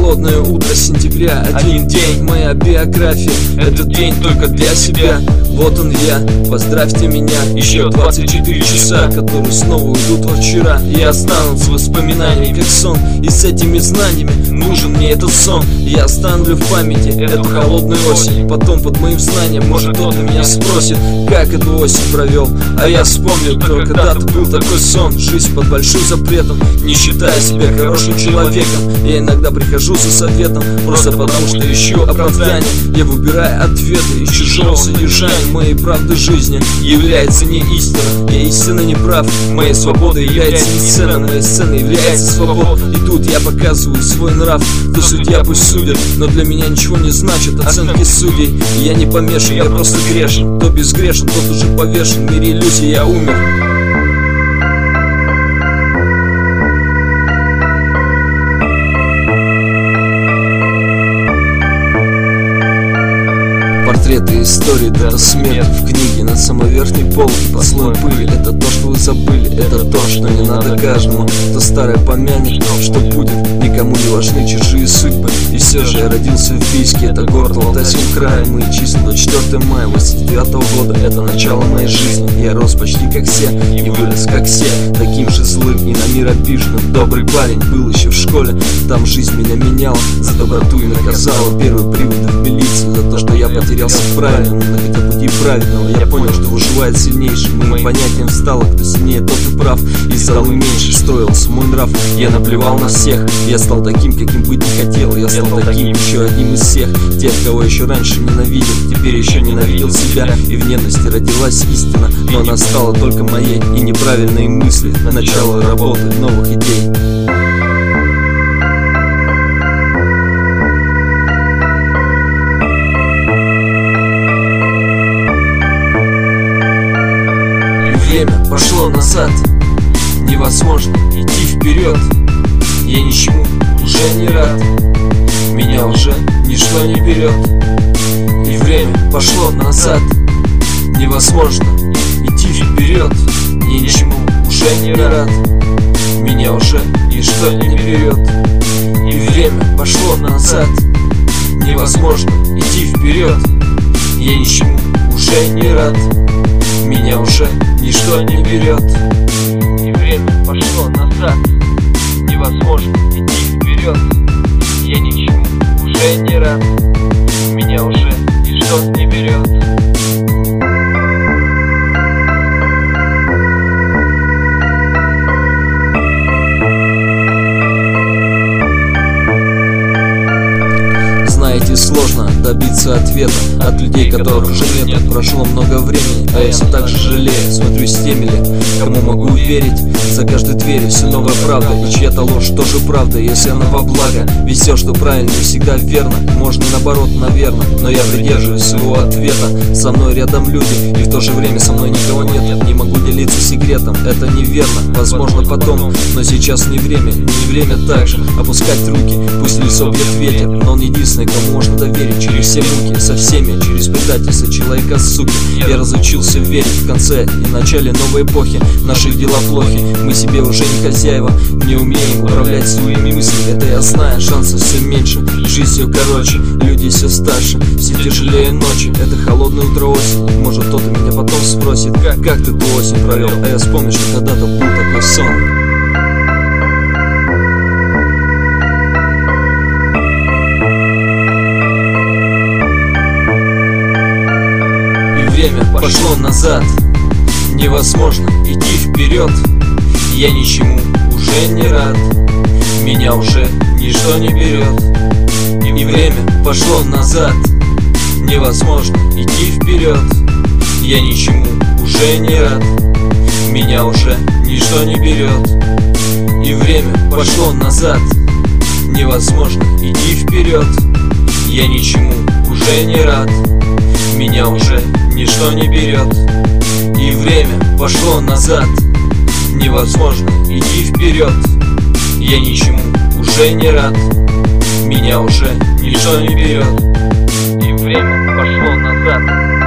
холодное утро сентября. Один день, моя биография. Этот день только для себя. Вот он я, поздравьте меня. Еще 24 часа, которые снова уйдут во вчера. Я останусь воспоминаниями, как сон. И с этими знаниями нужен мне этот сон. Я оставлю в памяти эту холодную осень. Потом под моим знанием, может, кто-то меня спросит, как эту осень провел. А я вспомню, кто когда-то был такой сон. Жизнь под большим запретом, не считая себя хорошим человеком. Я иногда прихожу за советом, просто потому что ищу оправдание. Я выбираю ответы из чужого содержания. Моей правды жизни является не истина. Я истинно не прав. Моя свобода является не сцена. Моя сцена является свобода. И тут я показываю свой нрав. Кто судья, пусть судят, но для меня ничего не значит оценки судей. Я не помешан, я просто грешен. Кто безгрешен, тот уже повешен. В мире иллюзий я умер. Портреты, истории, дата смерти в книге на самой верхней полке под слоем пыли. Это то, что вы забыли, это то, что не надо каждому. Кто старое помянет, что будет, никому не важны чужие судьбы. И все же я родился в Бийске, это город в Алтайском крае. Мои числа 24 мая 89 года, это начало моей жизни. Я рос почти как все, и вырос как все, таким же злым и на мир обиженным. Добрый парень был еще в школе, там жизнь меня меняла, за доброту и наказала. Первый привод в милицию за то, что я потерялся в правильном, но хотя пути праведного. Я понял, что выживает сильнейший. Моим понятием стало, кто сильнее, тот и прав. И залы меньше строился мой нрав. Я наплевал на всех, я стал таким, каким быть не хотел. Я стал таким, еще одним из всех. Тех, кого еще раньше ненавидел, теперь еще ненавидел себя. И в ненависти родилась истина, но она стала только моей. И неправильные мысли, начало работы новых идей. Время пошло назад, невозможно идти вперед. Я ничему уже не рад, меня уже ничто не берет. И время пошло назад, невозможно идти вперед. Я ничему уже не рад, меня уже ничто не берет. И время пошло назад, невозможно идти вперед. Я ничему уже не рад, меня уже ничто не берет. И время пошло назад, невозможно идти вперед. Я ничему уже не рад, меня уже ничто не берет. Знаете, сложно добиться ответа от людей, которых уже нет. Прошло много времени, а я все так же жалею. Смотрю, с теми ли, кому могу верить. За каждой дверью все новая правда, и чья-то ложь тоже правда, если она во благо. Ведь все, что правильно, всегда верно. Можно наоборот, наверно, но я придерживаюсь своего ответа. Со мной рядом люди, и в то же время со мной никого нет. Не могу делиться секретом, это неверно. Возможно потом, но сейчас не время. Не время также опускать руки. Пусть лицо бьет ветер, но он единственный, кому можно доверить. Через все муки, со всеми, через предательство человека, суки. Я разучился верить в конце и в начале новой эпохи. Наши дела плохи, мы себе уже не хозяева. Не умеем управлять своими мыслями, это я знаю. Шансов все меньше, жизнь все короче, люди все старше, все тяжелее ночи. Это холодное утро осени. Может, кто-то меня потом спросит, как ты ту осень провел. А я вспомню, что когда-то был такой сон. Время пошло назад, невозможно идти вперед. Я ничему уже не рад, меня уже ничто не берет. И время пошло назад, невозможно идти вперед. Я ничему уже не рад, меня уже ничто не берет. И время пошло назад, невозможно идти вперед. Я ничему уже не рад, меня уже ничто не берет. И время пошло назад, невозможно идти вперед. Я ничему уже не рад, меня уже ничто не берет. И время пошло назад.